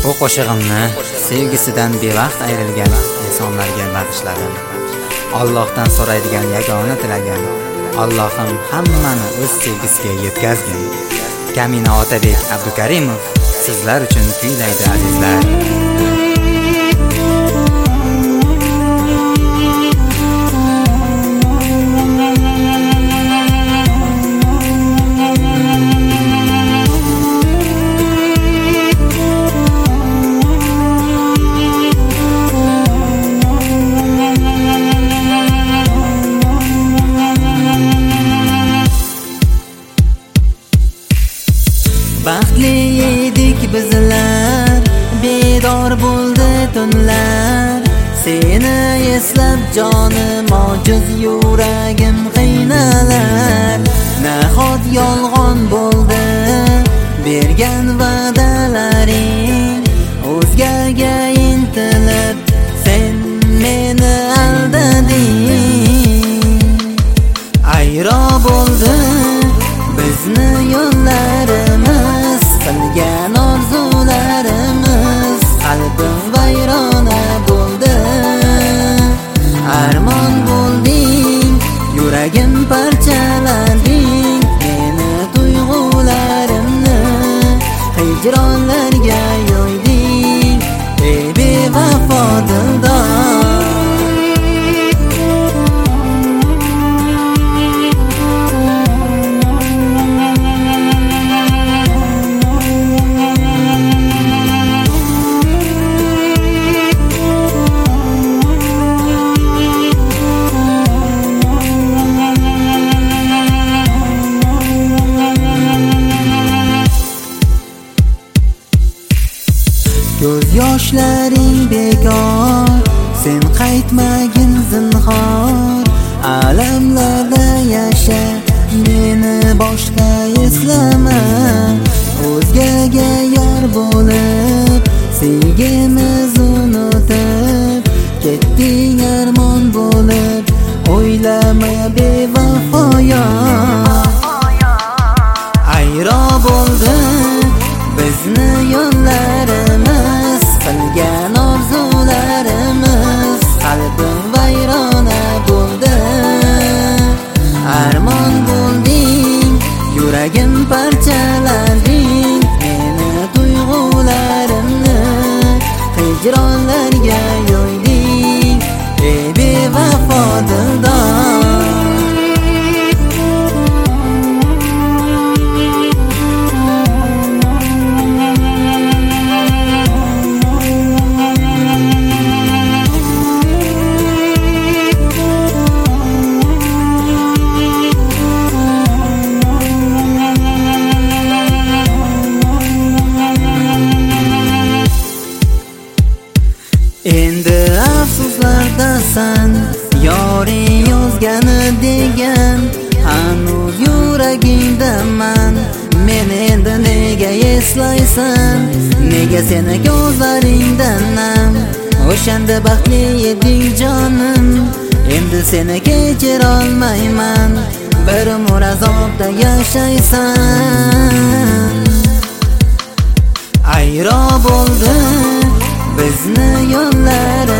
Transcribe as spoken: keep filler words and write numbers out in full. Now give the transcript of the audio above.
Bu qo'shig'imni sevgisidan bevaqt ayrilgan insonlarga bag'ishladim. Allohdan so'raydigan yagona tilagim, Allohim hammani o'z sevgisiga yetkazgin. Kamina Otabek Abdukarimov sizlar uchun kuylaydi azizlar. Baxtli edik bizlar, bedor bo'ldi tunlar. Seni eslab jonim ojiz, yuragim qiynalar. Nahot yolg'on bo'ldi bergan va'dalaring, o'zgaga intilib sen meni aldading. Ayro bo'ldi bizni yo'llarimiz, qilgan orzularimiz, qalbim vayrona bo'ldi. Armon bo'lding, yuragim parchalading, meni tuyg'ularimni hijronlarga yo'yding, ey bevafo dildor. Ko'z yoshlaring bekor, sen qaytmagin zinhor. Alamlarda yasha, meni boshqa eslama. O'zgaga yor bo'lib, sevgimiz unutib ketding armon bo'lib, o'ylama bevafo yor. Ayro bo'ldi bizni yo'llarimiz, qilgan orzularimiz, qalbim vayrona bo'ldi. Armon bo'lding, yuragim parchalading, meni tuyg'ularimni hijronlarga yo'yding, ey bevafo dildor. Endi afsuslardasan, yoring yozgani degan, hanuz yuragingdaman. Men endi nega eslaysan, nega seni ko'zlaringdan nam. O'shanda baxtli eding jonim, endi seni kechira olmayman. Bir umr azobda yashaysan. Ayro bo'ldi bizni yo'llarimiz,